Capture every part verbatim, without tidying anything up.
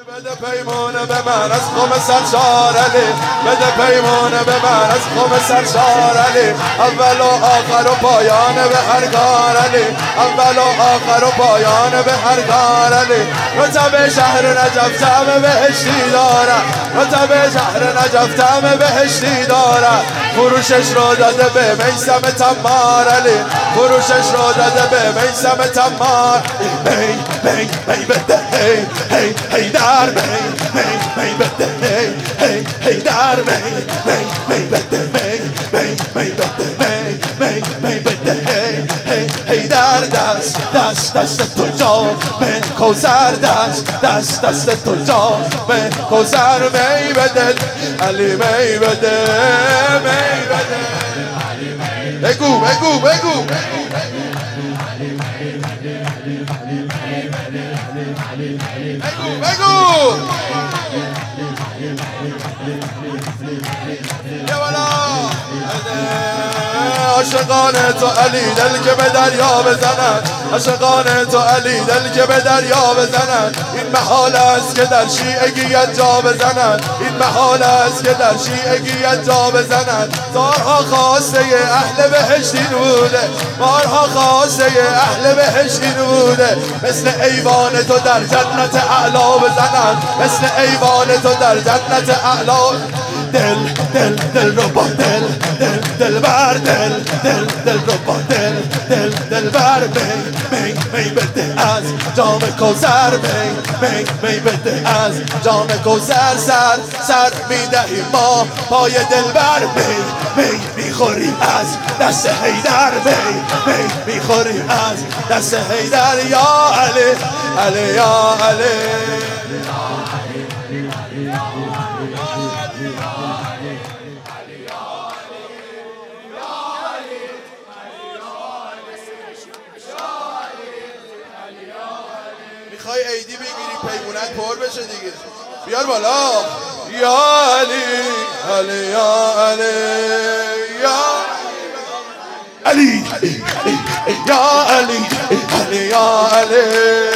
بده پیمونه به من از قوم سرشار علی، بده پیمونه به من از قوم سرشار علی، اول و آخر و پایان به هر کار علی، اول و آخر و پایان به هر کار علی. رتب شهر نجف طعم بهشتی دارد، رتب شهر نجف طعم بهشتی دارد. فروشش رو داده به میثم تمار علی، فروشش رو داده به میثم تمار. هی هی هی بده هی هی هی در می می می بده می هی هی در می می می بده می می می بده می می می بده هی هی هی در دست دست دست تو جام کوثر، دست دست دست تو جام کوثر. می بده علی می بده می بده. بگو بگو بگو بگو بگو یه بالا عاشقان تو علی دل که به دریا بزنند، عاشقان تو علی دل که به دریا بزنند. این محال است که در شیعگیت جا بزنند، این محال است که در شیعگیت جا بزنند. بارها خواسته اهل بهشتین بوده، بارها خواسته اهل بهشتین بوده. مثل ایوان تو در جنت اعلا بزنند، مثل ایوان تو در جنت اعلا. دل دل دل رو با دل دل دل بر دل دل دل رو با دل دل دل بر می می می بده از جام کوثر، می می می بده از جام کوثر. سر سر میدهیم ما پای دل بر می می میخوریم از دست حیدر، می می میخوریم از دست حیدر. یا علی علی یا علی میخوای عیدی بگیری پیمونت پر بشه دیگه، بیار بالا. یا علی علی یا علی یا علی یا علی علی یا علی.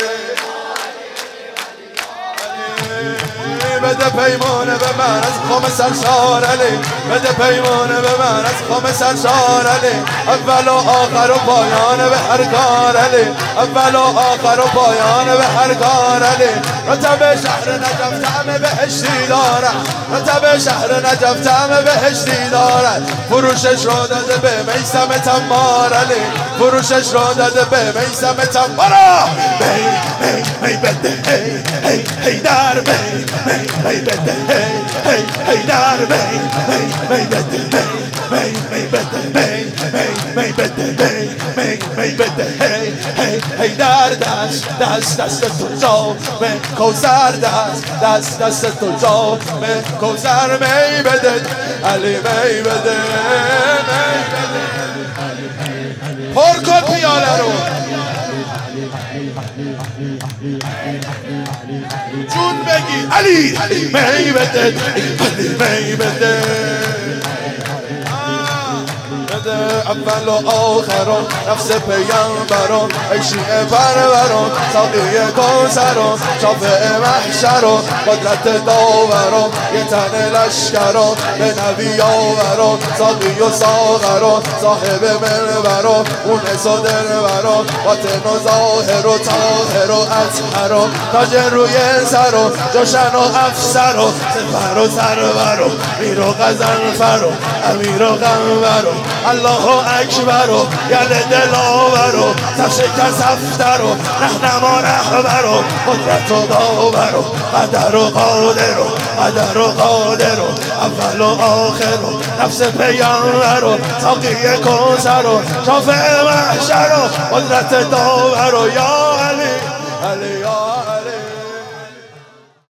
بده پیمونه به من از قوم سرشار علی، بده پیمونه به من از قوم سرشار علی، اول و آخر و پایان به هر کار علی، اول و آخر و پایان به هر کار علی. رتب شهر نجف طعم بهشتی دارد، رتب شهر نجف طعم بهشتی دارد. فروشش رو داده به میثم تمار علی، فروشش رو داده به میثم تمار. می می می بده هی هی هی در می می می بده هی هی هی در می می می بده می می می بده می می می بده می می می بده هی هی هی در. دست دست دست تو جام کوثر، دست دست دست تو جام کوثر. می بده علی می بده می بده. پر کن پیاله رو جون بگی علی می بده علی می بده. اول و آخران نفس پیامبران، ای شیعه پروران ساقی کوثران، شافع محشران قدرت داوران، یه تن لشکران به نبی آوران. ساقی و ساغران صاحب منبران، اونس و دلبران باطن و ظاهر و طاهر و اطهران. تاج روی سران جوشن و افسر و سپر و سرور و میر و غضنفر و امیر و غنور و الله اکبر و یل دلاور و تشکست افتر و رهنما رهبر و قدرت و داور و قدر و قادر و قدر و قادر و اول و آخر و نفس پیامبر و ساقی کوثر و شافع محشر و قدرت داور و یا علی علی یا